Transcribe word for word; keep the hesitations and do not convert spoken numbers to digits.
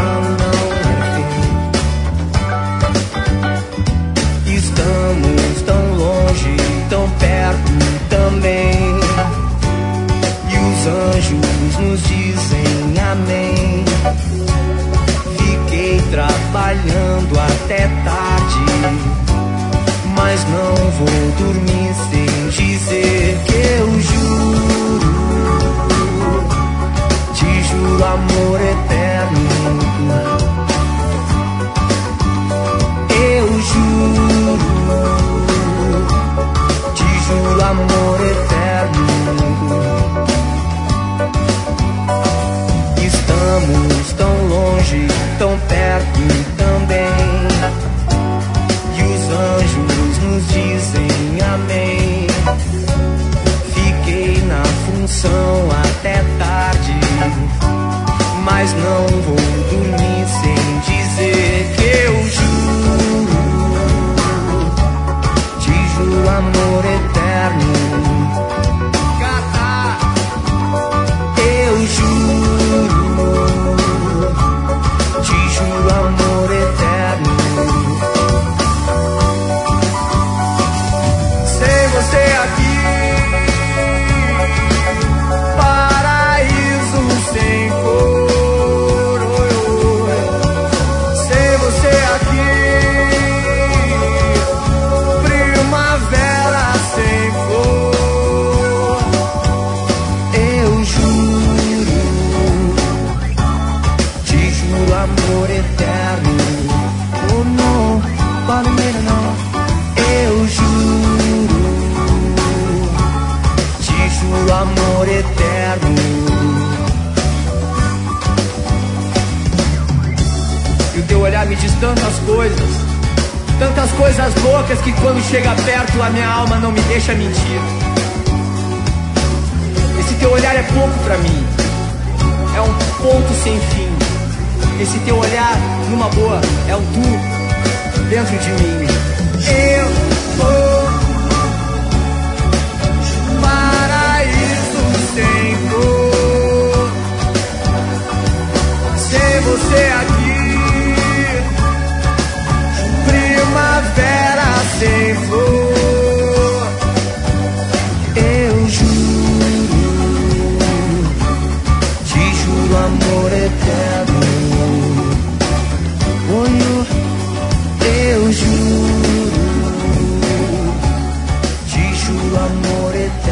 não é fim. Estamos tão longe, tão perto também. E os anjos nos dizem amém. Fiquei trabalhando até tarde, mas não vou dormir sem dizer que eu juro, te juro amor eterno. Eu juro, te juro amor eterno. Estamos tão longe, tão perto também. E os anjos nos dizem amém. Fiquei na função até tarde, mas não vou dormir sem dizer que eu juro, te juro amor eterno. Eu juro, te juro amor eterno. Sem você aqui, paraíso sem cor. Sem você aqui, primavera sem flor. Eu juro, te juro amor eterno. Oh não, Palmeira não. Eu juro, te juro amor eterno. E o teu olhar me diz tantas coisas, tantas coisas loucas que quando chega perto a minha alma não me deixa mentir. Esse teu olhar é pouco pra mim, é um ponto sem fim. Esse teu olhar, numa boa, é um tu dentro de mim. Eu vou paraíso sem cor. Sem você aqui, primavera sem flor. Eu juro, te juro amor eterno. Eu juro, te juro amor eterno.